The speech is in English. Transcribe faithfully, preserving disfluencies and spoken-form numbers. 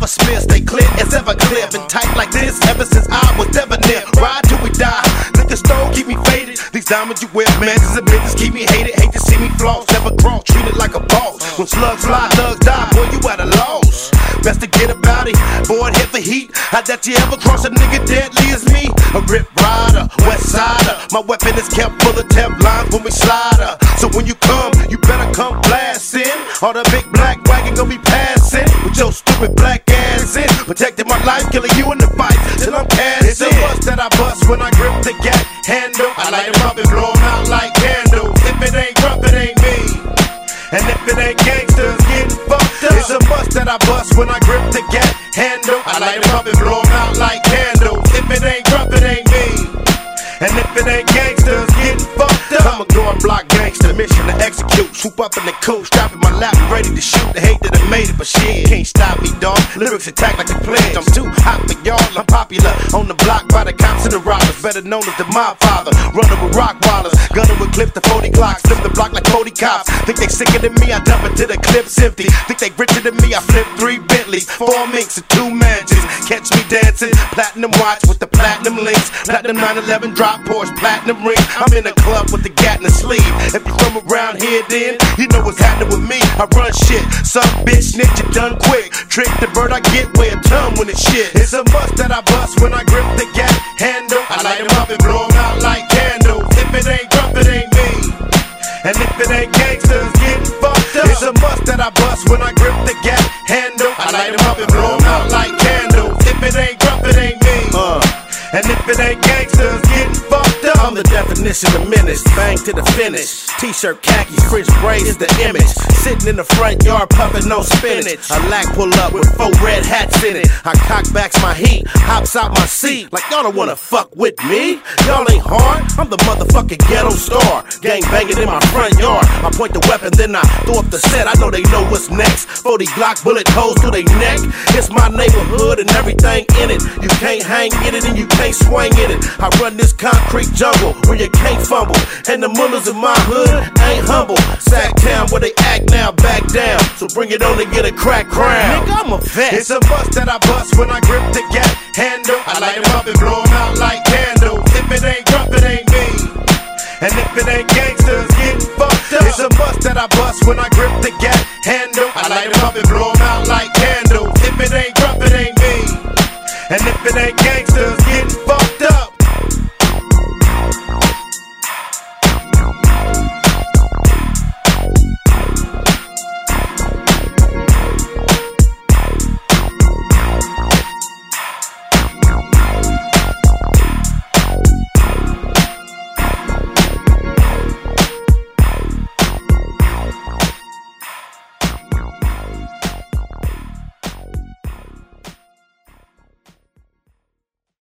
never smear, stay clear as ever clear. Been tight like this ever since I was ever near. Ride till we die, liquor store keep me faded. These diamonds you wear, man, this a business keep me hated. Hate to see me floss, never cross, treated like a boss. When slugs fly, thugs die, boy, you at a loss. Best to get about it, boy, hit for heat. How that you ever cross a nigga deadly as me? A rip rider, west sider. My weapon is kept full of temp lines when we slider. So when you come, you better come blasting. All the big black wagon gonna be passing with your stupid black ass in. Protecting my life, killing you in the fight till I'm casting. It's a bust that I bust when I grip the gat handle. I light them up and blow them out like candles. If it ain't rough, it ain't me. And if it ain't gangsters getting fucked up, it's a bust that I bust when I grip the gat handle. I light them up and blow them out like candles. If it ain't rough, it ain't me. And if it ain't gangsters getting fucked up, I'm a going block gangster, mission to execute. Swoop up in the coupe, strap in my lap, I'm ready to shoot. The hate that I made it, but shit can't stop me, dawg. Lyrics attack like a pledge. I'm too hot for y'all, I'm popular on the block by the cops and the robbers. Better known as the mob father, running with rock wallers, gunning with clips to forty glocks, flip the block like forty cops. Think they sicker than me, I dump it till the clip's empty. Think they richer than me, I flip three Bentleys, four minks and two mansions. Catch me dancing, platinum watch with the platinum links, platinum nine eleven drop. Porsche platinum ring. I'm in a club with the gat in the sleeve. If you from around here, then you know what's happening with me. I run shit. Some bitch snitch it done quick. Trick the bird, I get way a ton when it's shit. It's a bust that I bust when I grip the gat handle. I light them up and blow them out like candles. If it ain't rough, it ain't me. And if it ain't gangsters getting fucked up, it's a bust that I bust when I grip the gat handle. I light them up and blow them out like candles. If it ain't rough, it ain't me. Uh. And if it ain't gangsters getting fucked up, I'm the definition of menace, bang to the finish. T-shirt, khakis, French braids is the image. Sitting in the front yard puffing no spinach. A lack pull up with four red hats in it. I cock backs my heat, hops out my seat. Like y'all don't wanna fuck with me. Y'all ain't hard, I'm the motherfucking ghetto star. Gang banging in my front yard. I point the weapon, then I throw up the set. I know they know what's next. forty Glock bullet holes through they neck. It's my neighborhood and everything in it. You can't hang in it and you can't swing in it. I run this concrete jungle where you can't fumble. And the mullahs in my hood ain't humble. Sack town where they act now, back down. So bring it on and get a crack crown. Nigga, I'm a vet. It's a bust that I bust when I grip the gat handle. I light them up and blow them out like candles. If it ain't rough, it ain't me. And if it ain't gangsters getting fucked up, it's a bust that I bust when I grip the gat handle. I light them up and blow them out like